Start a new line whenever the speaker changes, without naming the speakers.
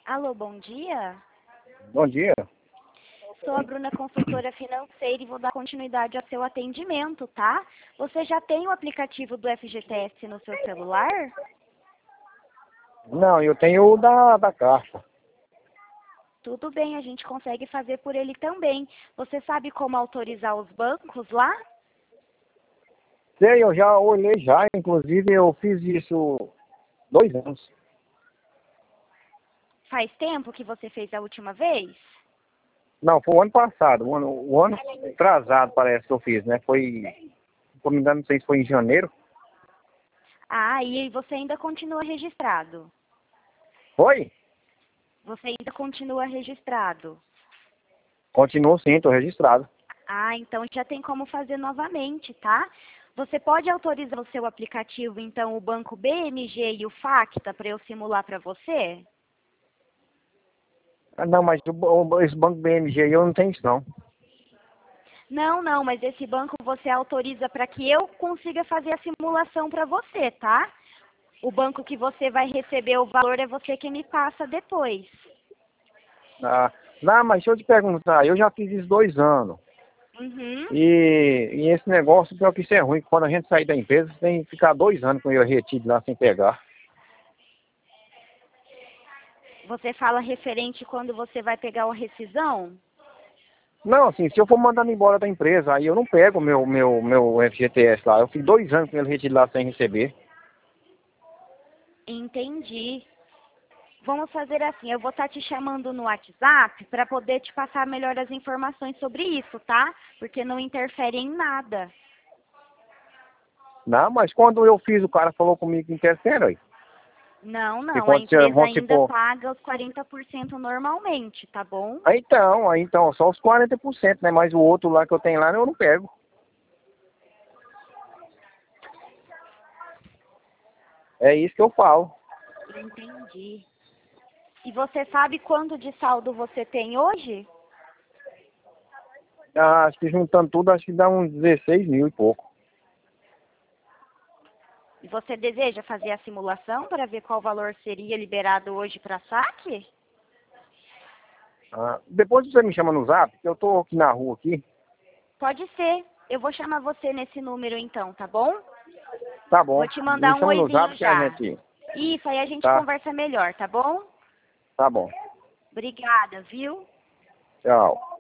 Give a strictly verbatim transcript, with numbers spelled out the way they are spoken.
Alô, bom dia.
Bom dia.
Sou a Bruna, consultora financeira, e vou dar continuidade ao seu atendimento, tá? Você já tem o aplicativo do F G T S no seu celular?
Não, eu tenho o da, da Caixa.
Tudo bem, a gente consegue fazer por ele também. Você sabe como autorizar os bancos lá?
Sei, eu já olhei já, inclusive eu fiz isso dois anos.
Faz tempo que você fez a última vez?
Não, foi o ano passado, o ano, o ano atrasado parece que eu fiz, né? Foi, se não me engano, não sei se foi em janeiro.
Ah, e você ainda continua registrado?
Foi?
Você ainda continua registrado?
Continuo sim, estou registrado.
Ah, então já tem como fazer novamente, tá? Você pode autorizar o seu aplicativo, então, o Banco B M G e o Facta para eu simular para você?
Ah, não, mas o, o, esse banco B M G eu não tenho isso não.
Não, não, mas esse banco você autoriza para que eu consiga fazer a simulação para você, tá? O banco que você vai receber o valor é você que me passa depois.
Ah, não, mas deixa eu te perguntar, eu já fiz isso dois anos.
Uhum.
E, e esse negócio, pior que isso é ruim, que quando a gente sair da empresa, você tem que ficar dois anos com ele retido lá sem pegar.
Você fala referente quando você vai pegar a rescisão?
Não, assim, se eu for mandando embora da empresa, aí eu não pego o meu, meu, meu F G T S lá. Eu fico dois anos com ele retido lá sem receber.
Entendi. Vamos fazer assim, eu vou estar te chamando no WhatsApp para poder te passar melhor as informações sobre isso, tá? Porque não interfere em nada.
Não, mas quando eu fiz, o cara falou comigo que interfere aí.
Não,
Que
não, a
quando você,
empresa
vamos
ainda
supor...
paga os quarenta por cento normalmente, tá bom?
Aí então, aí então, só os quarenta por cento, né? Mas o outro lá que eu tenho lá, eu não pego. É isso que eu falo.
Entendi. E você sabe quanto de saldo você tem hoje?
Ah, acho que juntando tudo, acho que dá uns dezesseis mil e pouco.
E você deseja fazer a simulação para ver qual valor seria liberado hoje para saque?
Ah, depois você me chama no zap, que eu tô aqui na rua aqui.
Pode ser. Eu vou chamar você nesse número então, tá bom?
Tá bom.
Vou te
Me
mandar um
chama no
oizinho
zap que a
já.
gente...
Isso, aí a gente
Tá,
conversa melhor, tá bom?
tá bom.
Obrigada, viu?
Tchau.